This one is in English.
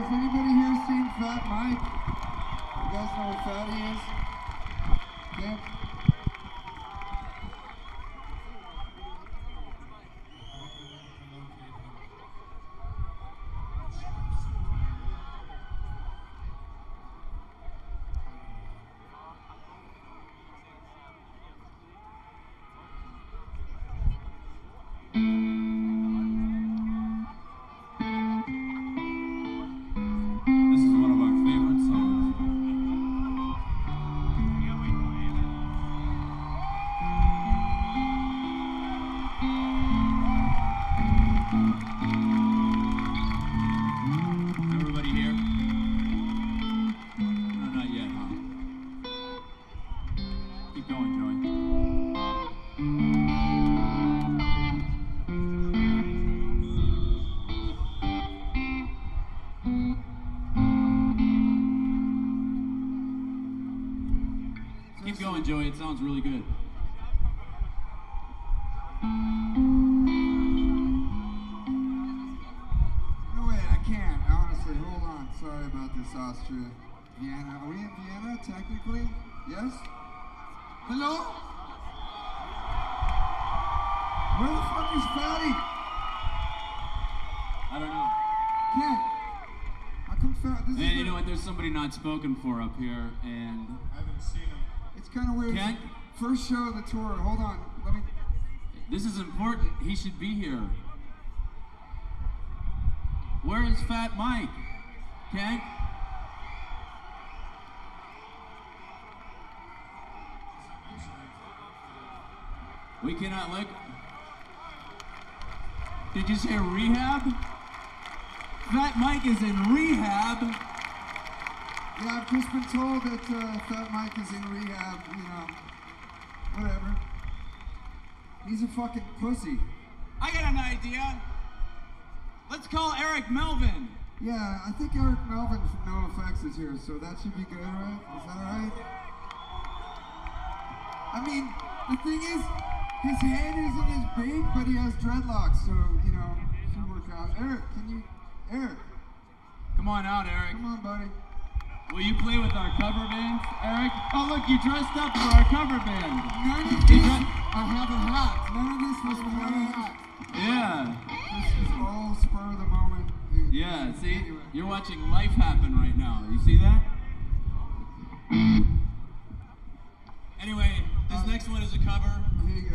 Has anybody here seen Fat Mike? You guys know where Fatty is? Yeah. Keep going, Joey. It sounds really good. No, wait, I can't. Honestly, hold on. Sorry about this, Austria. Vienna. Are we in Vienna, technically? Yes? Hello? Where the fuck is Fatty? I don't know. Can't. How come Fatty? Man, you know what? There's somebody not spoken for up here, and I haven't seen him. It's kind of weird. Kent? First show of the tour. Hold on. Let me. this is important. He should be here. Where is Fat Mike? Kent? We cannot look. Did you say rehab? Fat Mike is in rehab. Yeah, I've just been told that Fat Mike is in rehab, you know, whatever. He's a fucking pussy. I got an idea. Let's call Eric Melvin. Yeah, I think Eric Melvin from NoFX is here, so that should be good, right? Is that alright? I mean, the thing is, his head isn't as big, but he has dreadlocks, so, you know, should work out. Eric, can you, Eric, Come on out, Eric. come on, buddy. Will you play with our cover band, Eric? Oh, look, you dressed up for our cover band. None of this, I have a hat. None of this was planned. Yeah. This is all spur of the moment. Yeah, see? You're watching life happen right now. You see that? Anyway, this next one is a cover. Here you